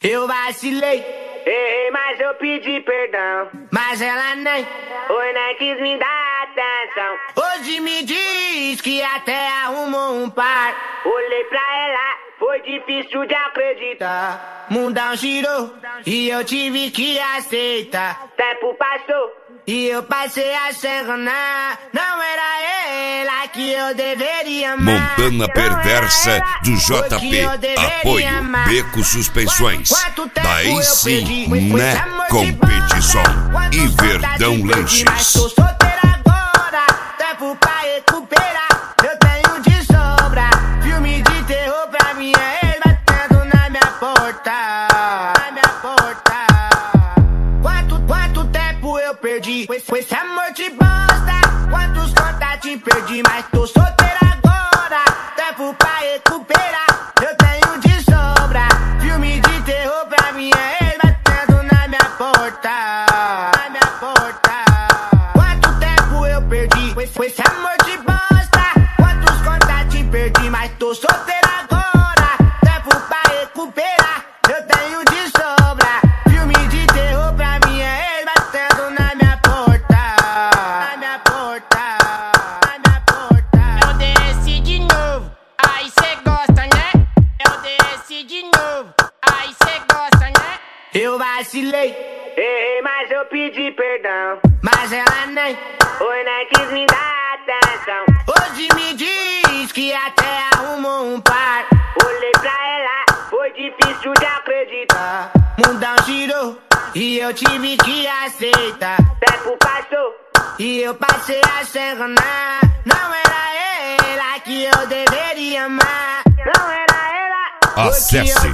Eu vacilei, errei, mas eu pedi perdão. Mas ela nem quis me dar atenção. Hoje me diz que até arrumou um par. Olhei pra ela, foi difícil de acreditar. Mundão girou e eu tive que aceitar. Tempo passou e eu passei a se enganar. Não era ela que eu deveria amar. Montana Perversa do JP. Apoio Beco Suspensões. Daí sim, na competição. E Verdão Lanches. Mas tô solteira agora, tempo pra recuperar. Eu tenho de sobra, filme de terror pra minha ex batendo na minha porta. Na minha porta. Quanto tempo eu perdi com esse amor de bosta? Quantos contatos perdi, mas tô solteira agora, tempo pra recuperar. Eu tenho de sobra, filme de terror pra minha ex batendo na minha porta. Na minha porta. Quanto tempo eu perdi com esse amor de bosta? Quantos contatos perdi, mas tô solteira agora, tempo pra recuperar. Eu tenho de sobra, filme de terror pra minha ex batendo na minha porta. Na minha porta. Na minha porta. Eu desci de novo, aí cê gosta, né? Eu desci de novo, aí cê gosta, né? Eu vacilei, errei, mas eu pedi perdão. Mas ela nem quis me dar atenção. Hoje me diz que até arrumou um par. Olhei pra ela, foi difícil de acreditar. Mundão girou e eu tive que aceitar. Tempo passou e eu passei a se enganar. Não era ela que eu deveria amar. Não era ela. Acesse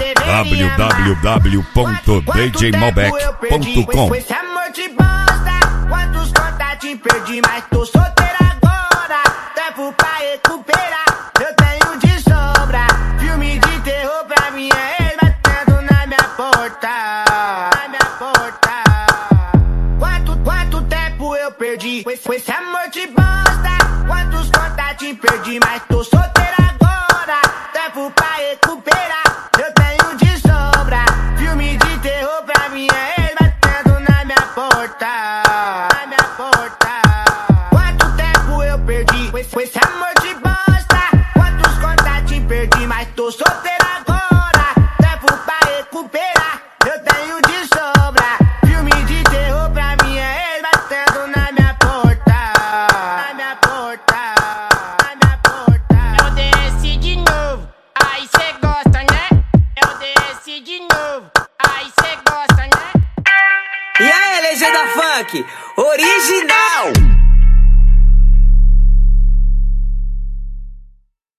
www.djmalbec.com. Com esse amor de bosta, quantos contatos perdi, mas tô solteira agora, tempo pra recuperar. Eu tenho de sobra, filme de terror pra minha ex batendo na minha porta. Na minha porta. Quanto tempo eu perdi com esse amor de bosta? Quantos contatos perdi, mas tô solteira agora, tempo pra recuperar. Eu tenho de sobra, filme de terror pra minha ex batendo na minha porta. Na minha porta. Quanto tempo eu perdi com esse amor de bosta? Quantos contatos perdi, mas tô solteira agora, tempo pra recuperar. Eu tenho de sobra, filme de terror pra minha ex batendo na minha porta. Na minha porta. Na minha porta. Eu desci de novo, aí cê gosta, né? Eu desci de novo, aí cê gosta, né? E aí, legenda funk, original!